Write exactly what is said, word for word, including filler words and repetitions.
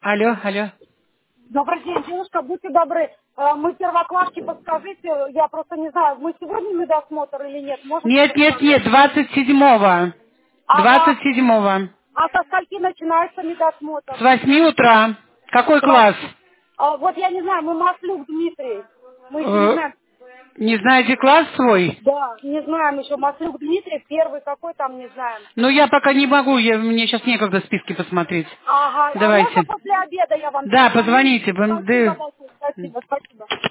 Алло, алло. Добрый день, девушка, будьте добры. Э, Мы первоклассники, подскажите, я просто не знаю, мы сегодня медосмотр или нет, можете Нет, нет, подсказать? нет, двадцать седьмого. Ага. двадцать седьмого. А со скольки начинается С медосмотр? восьми утра. Какой С класс? восьми. А, вот я не знаю, мы Маслюк Дмитрий. Мы еще не Э, знаем. не знаете класс свой? Да, не знаем еще. Маслюк Дмитрий, первый какой там, не знаем. Ну, я пока не могу, я, мне сейчас некогда списки посмотреть. Ага, а можно Давайте. после обеда я вам Да, перезвоню? позвоните. бон- Спасибо да. большое, спасибо, спасибо.